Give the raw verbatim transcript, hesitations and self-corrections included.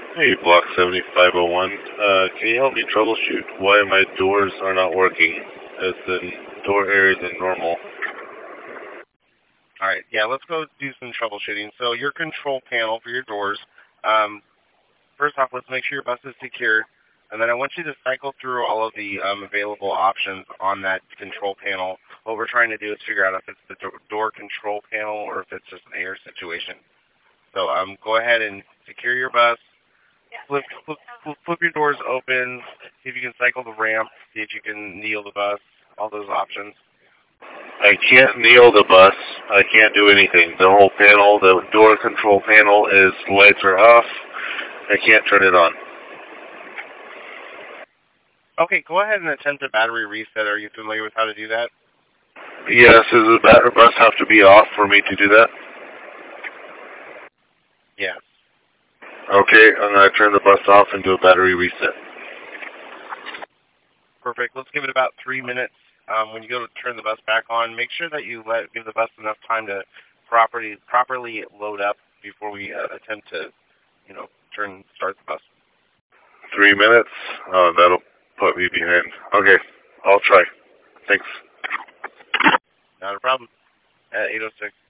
Hey, Block seventy-five oh one. Uh, can you help me troubleshoot why my doors are not working as the door area is normal? Alright, yeah, let's go do some troubleshooting. So your control panel for your doors, um, first off, let's make sure your bus is secure, and then I want you to cycle through all of the um, available options on that control panel. What we're trying to do is figure out if it's the do- door control panel or if it's just an air situation. So um, go ahead and secure your bus. Flip, flip, flip, flip your doors open. See if you can cycle the ramp. See if you can kneel the bus. All those options. I can't kneel the bus. I can't do anything. The whole panel, the door control panel is lights are off. I can't turn it on. Okay, go ahead and attempt a battery reset. Are you familiar with how to do that? Yes, does the bat- bus have to be off for me to do that? Yes. Okay, I'm going to turn the bus off and do a battery reset. Perfect. Let's give it about three minutes. Um, when you go to turn the bus back on, make sure that you let give the bus enough time to properly properly load up before we uh, attempt to, you know, turn start the bus. Three minutes? Oh, that'll put me behind. Okay, I'll try. Thanks. Not a problem. At eight oh six.